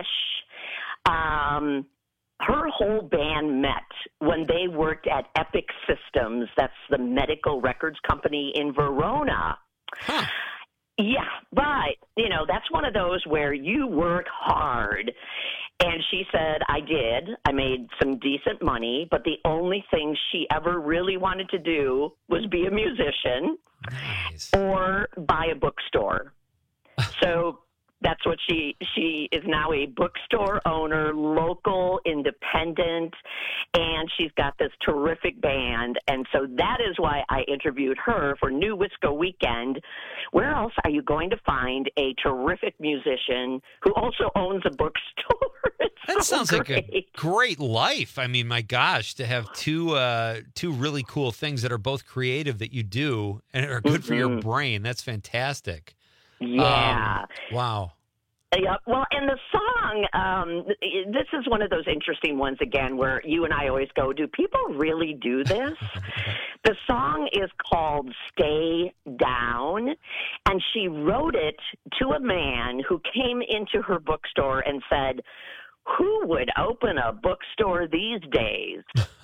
Um, her whole band met when they worked at Epic Systems. That's the medical records company in Verona. Huh. Yeah, but, you know, that's one of those where you work hard. And she said, I did. I made some decent money, but the only thing she ever really wanted to do was be a musician nice. or buy a bookstore. So that's what she, she is now a bookstore owner, local, independent, and she's got this terrific band. And so that is why I interviewed her for New Wisco Weekend. Where else are you going to find a terrific musician who also owns a bookstore? That so sounds great. Like a great life. I mean, my gosh, to have two uh, two really cool things that are both creative that you do and are good mm-hmm. for your brain. That's fantastic. Yeah. Um, wow. Yeah, well, and the song, um, this is one of those interesting ones, again, where you and I always go, do people really do this? The song is called Stay Down, and she wrote it to a man who came into her bookstore and said, who would open a bookstore these days?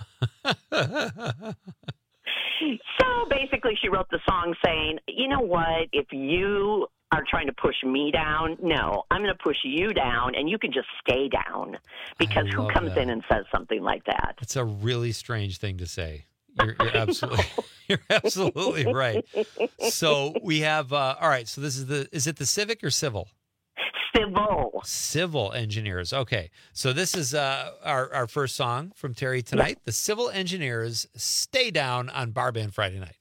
So basically she wrote the song saying, you know what, if you are trying to push me down, no, I'm going to push you down, and you can just stay down. Because who comes that. in and says something like that? It's a really strange thing to say. You're, you're absolutely, you're absolutely right. So we have, uh, all right, so this is the, is it the Civic or Civil? Civil. Civil Engineers. Okay. So this is uh, our, our first song from Terry tonight. Yeah. The Civil Engineers, Stay Down on Bar Band Friday night.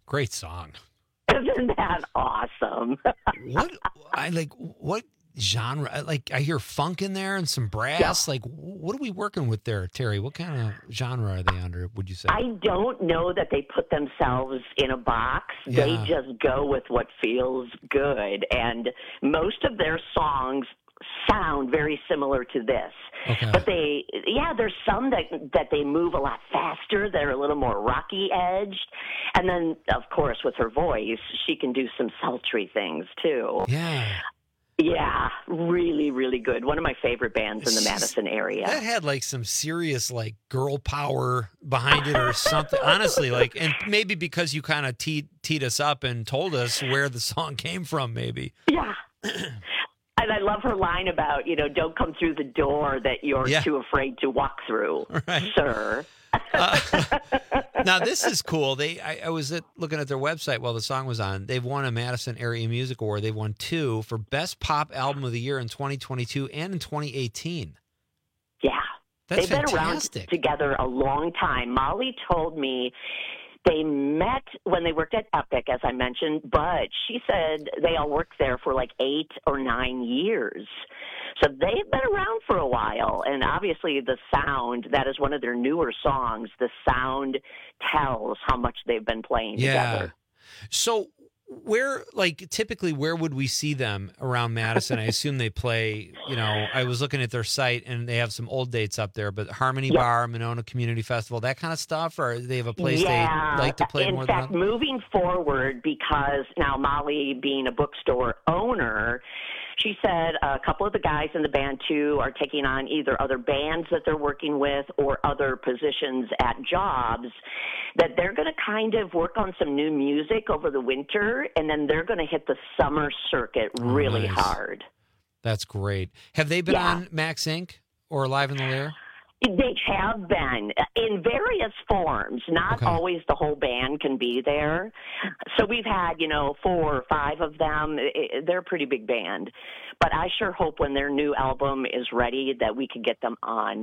Great song. Isn't that awesome? What I like? What genre? Like I hear funk in there and some brass. Yeah. Like what are we working with there, Terry? What kind of genre are they under? Would you say? I don't know that they put themselves in a box. Yeah. They just go with what feels good. And most of their songs sound very similar to this. Okay. But they, yeah, there's some that that they move a lot faster. They're a little more rocky edged. And then, of course, with her voice, she can do some sultry things too. Yeah. Yeah, really, really good. One of my favorite bands in the Madison area. That had like some serious like girl power behind it or something. Honestly, like, and maybe because you kind of teed, teed us up and told us where the song came from, maybe. Yeah. And I love her line about, you know, don't come through the door that you're Yeah. too afraid to walk through, Right. sir. Uh, now this is cool. They, I, I was at, looking at their website while the song was on. They've won a Madison Area Music Award. They've won two for Best Pop Album of the Year in twenty twenty-two and in twenty eighteen. Yeah. That's They've been fantastic. around together a long time. Molly told me they met when they worked at Epic, as I mentioned, but she said they all worked there for like eight or nine years. So they've been around for a while. And obviously the sound, that is one of their newer songs, the sound tells how much they've been playing Yeah. together. So where, like, typically where would we see them around Madison? I assume they play, you know, I was looking at their site and they have some old dates up there, but Harmony Yep. Bar, Monona Community Festival, that kind of stuff, or they have a place Yeah. they like to play In more fact, than moving forward, because now Molly being a bookstore owner, she said a couple of the guys in the band too are taking on either other bands that they're working with or other positions at jobs, that they're going to kind of work on some new music over the winter, and then they're going to hit the summer circuit really nice. hard. That's great. Have they been Yeah. on Max Incorporated or Live in the Lair? They have been in various forms. Not Okay. always the whole band can be there. So we've had, you know, four or five of them. I- I- They're a pretty big band. But I sure hope when their new album is ready that we can get them on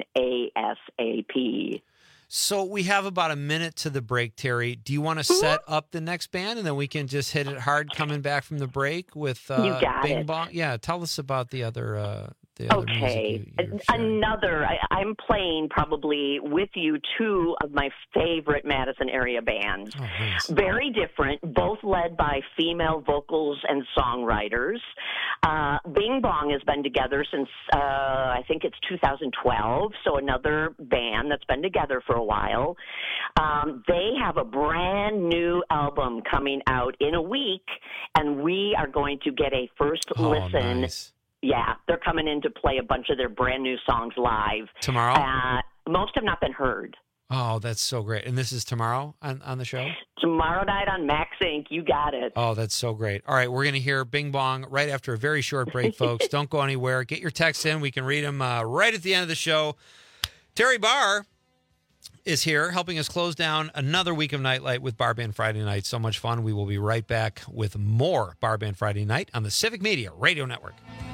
ASAP. So we have about a minute to the break, Terry. Do you want to set up the next band, and then we can just hit it hard coming back from the break with uh, You got Bing it. Bong? Yeah, tell us about the other uh, the other Okay. music. You, you're sharing. Another, I, I'm playing probably with you two of my favorite Madison area bands. Oh, nice. Very different, both led by female vocals and songwriters. Uh, Bing Bong has been together since, uh, I think it's two thousand twelve, so another band that's been together for a while. Um, they have a brand new album coming out in a week, and we are going to get a first Oh, listen. nice. Yeah, they're coming in to play a bunch of their brand new songs live. Tomorrow? Uh, most have not been heard. Oh, that's so great. And this is tomorrow on, on the show? Tomorrow night on Max Incorporated, you got it. Oh, that's so great. All right, we're going to hear Bing Bong right after a very short break, folks. Don't go anywhere. Get your texts in. We can read them uh, right at the end of the show. Terry Barr is here helping us close down another week of Nightlight with Bar Band Friday Night. So much fun. We will be right back with more Bar Band Friday Night on the Civic Media Radio Network.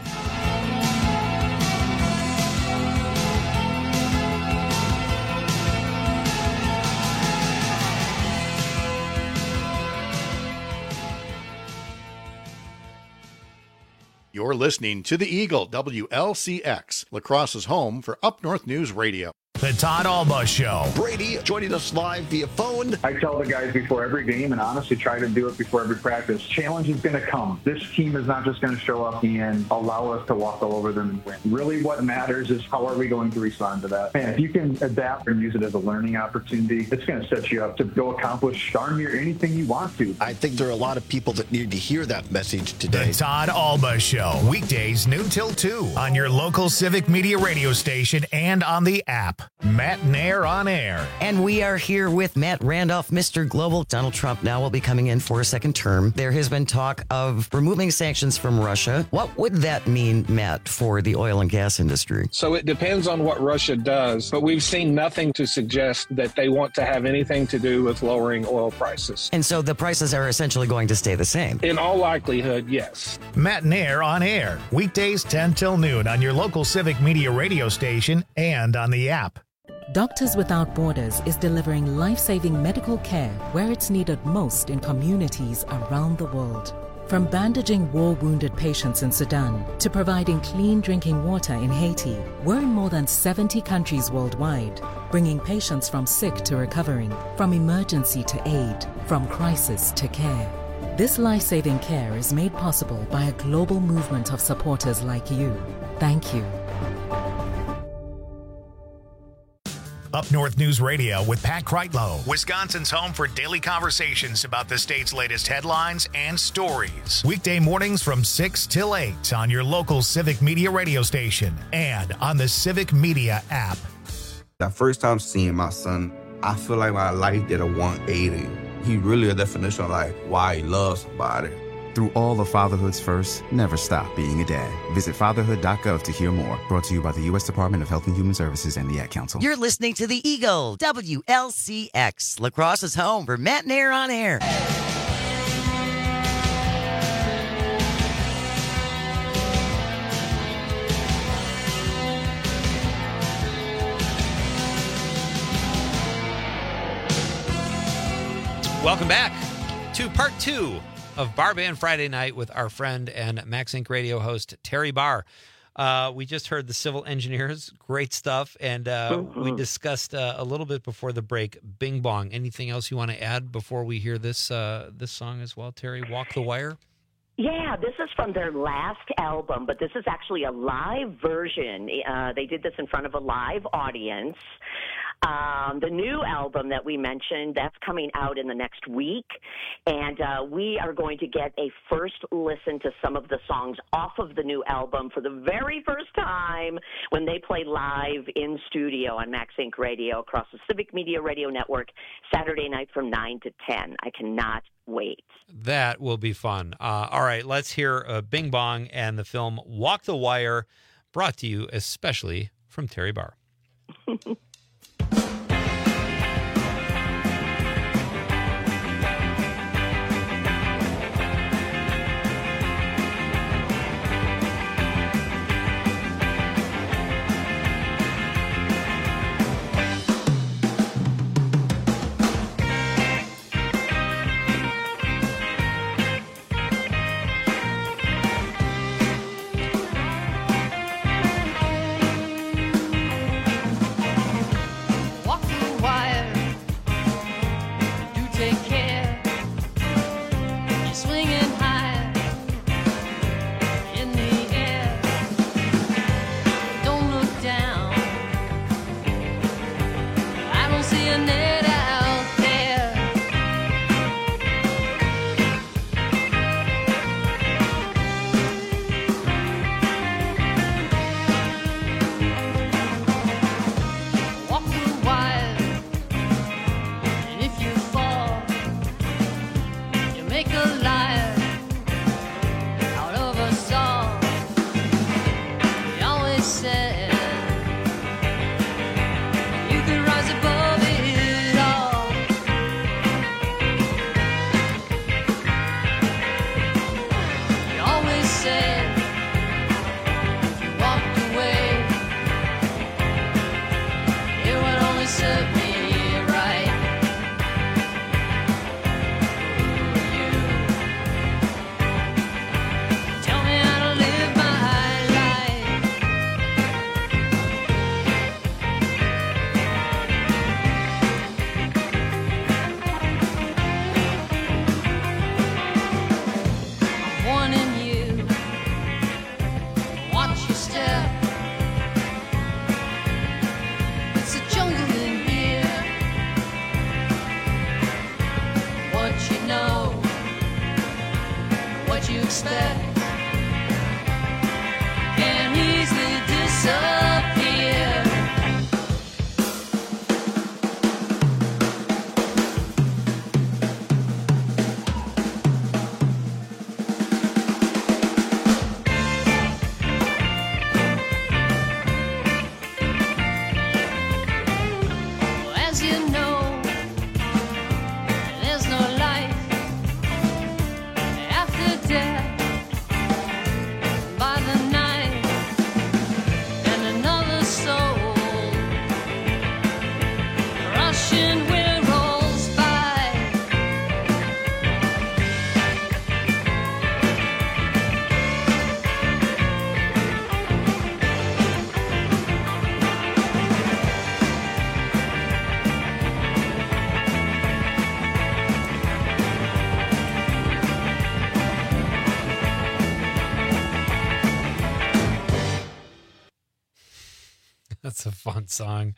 You're listening to the Eagle, W L C X, La Crosse's home for Up North News Radio. The Todd Alba Show. Brady joining us live via phone. I tell the guys before every game, and honestly try to do it before every practice, challenge is going to come. This team is not just going to show up and allow us to walk all over them and win. Really what matters is how are we going to respond to that. And if you can adapt and use it as a learning opportunity, it's going to set you up to go accomplish darn near anything you want to. I think there are a lot of people that need to hear that message today. The Todd Alba Show. Weekdays noon till two on your local Civic Media radio station and on the app. Matt Nair on air. And we are here with Matt Randolph, Mister Global. Donald Trump now will be coming in for a second term. There has been talk of removing sanctions from Russia. What would that mean, Matt, for the oil and gas industry? So it depends on what Russia does, but we've seen nothing to suggest that they want to have anything to do with lowering oil prices. And so the prices are essentially going to stay the same. In all likelihood, yes. Matt Nair on air. Weekdays ten till noon on your local Civic Media radio station and on the app. Doctors Without Borders is delivering life-saving medical care where it's needed most in communities around the world. From bandaging war-wounded patients in Sudan to providing clean drinking water in Haiti, we're in more than seventy countries worldwide, bringing patients from sick to recovering, from emergency to aid, from crisis to care. This life-saving care is made possible by a global movement of supporters like you. Thank you. Up North News Radio with Pat Kreitlow, Wisconsin's home for daily conversations about the state's latest headlines and stories. Weekday mornings from six till eight on your local Civic Media radio station and on the Civic Media app. The first time seeing my son, I feel like my life did a one eighty. He really a definition of like why he loves somebody. Through all of fatherhood's first, never stop being a dad. Visit fatherhood dot gov to hear more. Brought to you by the U S Department of Health and Human Services and the Ad Council. You're listening to the Eagle, W L C X, La Crosse's home for Matt and Air on Air. Welcome back to part two of Bar Band Friday Night with our friend and Max Inc Radio host, Terry Barr. Uh, we just heard the Civil Engineers. Great stuff. And uh, mm-hmm. we discussed uh, a little bit before the break, Bing Bong. Anything else you want to add before we hear this uh, this song as well, Terry? Walk the Wire? Yeah, this is from their last album, but this is actually a live version. Uh, they did this in front of a live audience. Um, the new album that we mentioned, that's coming out in the next week, and uh, we are going to get a first listen to some of the songs off of the new album for the very first time when they play live in studio on Max Inc Radio across the Civic Media Radio Network Saturday night from nine to ten. I cannot wait. That will be fun. Uh, all right, let's hear uh, Bing Bong and the film Walk the Wire, brought to you especially from Terry Barr. That's a fun song.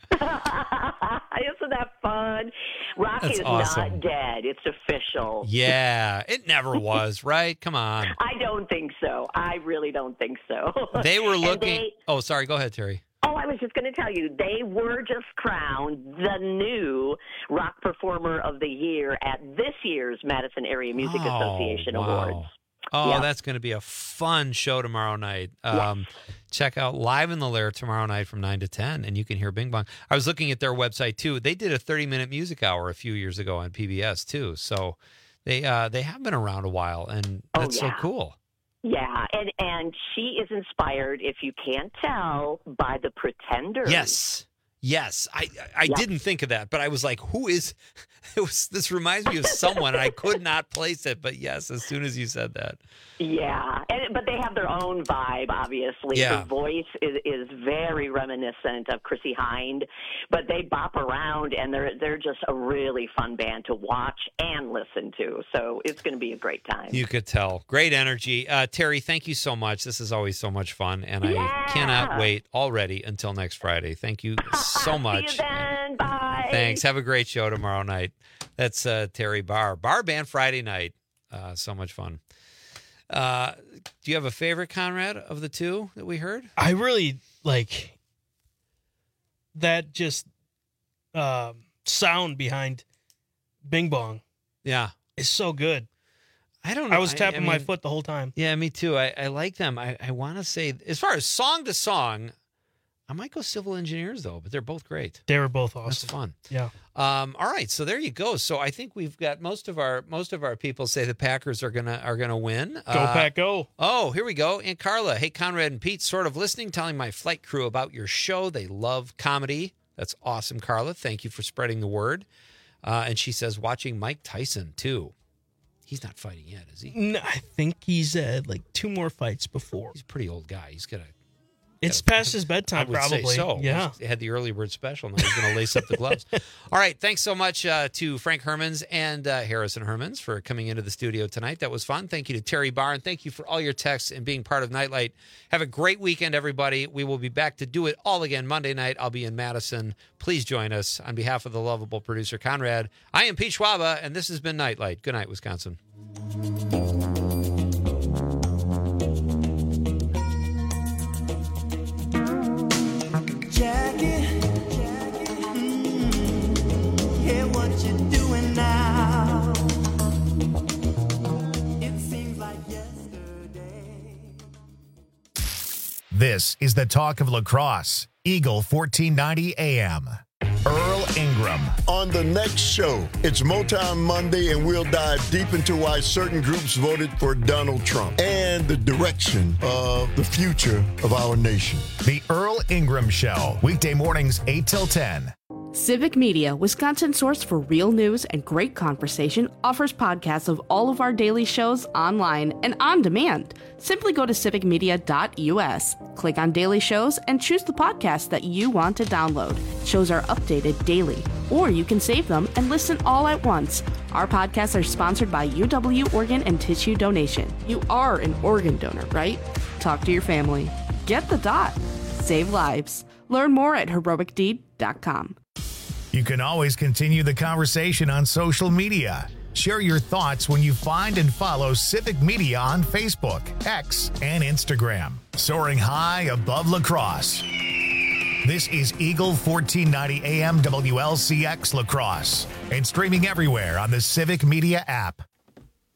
Isn't that fun? Rocky That's is awesome. not dead. It's official. Yeah, it never was, right? Come on. I don't think so. I really don't think so. They were And looking. they- Oh, sorry. Go ahead, Terry. Oh, I was just going to tell you, they were just crowned the new Rock Performer of the Year at this year's Madison Area Music Oh, Association wow. Awards. Oh, Yeah. that's going to be a fun show tomorrow night. Yes. Um, check out Live in the Lair tomorrow night from nine to ten, and you can hear Bing Bong. I was looking at their website, too. They did a thirty-minute music hour a few years ago on P B S, too. So they uh, they have been around a while, and Oh, that's yeah. so cool. Yeah, and, and she is inspired, if you can't tell, by the Pretenders. Yes. Yes. I I Yeah. didn't think of that, but I was like, who is it was this reminds me of someone, and I could not place it, but yes, as soon as you said that. Yeah, and, but they have their own vibe, obviously. Yeah. The voice is, is very reminiscent of Chrissy Hind, but they bop around, and they're they're just a really fun band to watch and listen to. So it's going to be a great time. You could tell. Great energy. Uh, Terry, thank you so much. This is always so much fun, and I Yeah. cannot wait already until next Friday. Thank you so much. See you then. Bye. Thanks. Have a great show tomorrow night. That's uh, Terry Barr. Bar Band Friday night. Uh, so much fun. Uh, do you have a favorite, Conrad, of the two that we heard? I really like that just um, sound behind Bing Bong. Yeah. It's so good. I don't know. I was I- tapping I my mean- foot the whole time. Yeah, me too. I, I like them. I, I want to say, as far as song to song, I might go Civil Engineers, though, but they're both great. They were both awesome. That's fun. Yeah. Um, all right, so there you go. So I think we've got most of our most of our people say the Packers are gonna are gonna win. Go Uh, Pack, go. Oh, here we go. And Carla, hey Conrad and Pete, sort of listening, telling my flight crew about your show. They love comedy. That's awesome, Carla. Thank you for spreading the word. Uh, and she says watching Mike Tyson too. He's not fighting yet, is he? No, I think he's had like two more fights before. He's a pretty old guy. He's gonna. It's past his I bedtime, would probably. say so. Yeah. He had the early bird special. Now he's going to lace up the gloves. All right. Thanks so much uh, to Frank Hermans and uh, Harrison Hermans for coming into the studio tonight. That was fun. Thank you to Terry Barr, and thank you for all your texts and being part of Nightlight. Have a great weekend, everybody. We will be back to do it all again Monday night. I'll be in Madison. Please join us. On behalf of the lovable producer, Conrad, I am Pete Schwaba, and this has been Nightlight. Good night, Wisconsin. Jackie, mm, yeah, what you doing now? It seems like yesterday. This is the talk of lacrosse. Eagle fourteen ninety A M. Earl Ingram. On the next show, it's Motown Monday, and we'll dive deep into why certain groups voted for Donald Trump and the direction of the future of our nation. The Earl Ingram Show. Weekday mornings, eight till ten. Civic Media, Wisconsin's source for real news and great conversation, offers podcasts of all of our daily shows online and on demand. Simply go to civic media dot u s, click on daily shows, and choose the podcast that you want to download. Shows are updated daily, or you can save them and listen all at once. Our podcasts are sponsored by U W Organ and Tissue Donation. You are an organ donor, right? Talk to your family. Get the dot. Save lives. Learn more at heroic deed dot com. You can always continue the conversation on social media. Share your thoughts when you find and follow Civic Media on Facebook, X, and Instagram. Soaring high above lacrosse. This is Eagle fourteen ninety A M W L C X Lacrosse and streaming everywhere on the Civic Media app.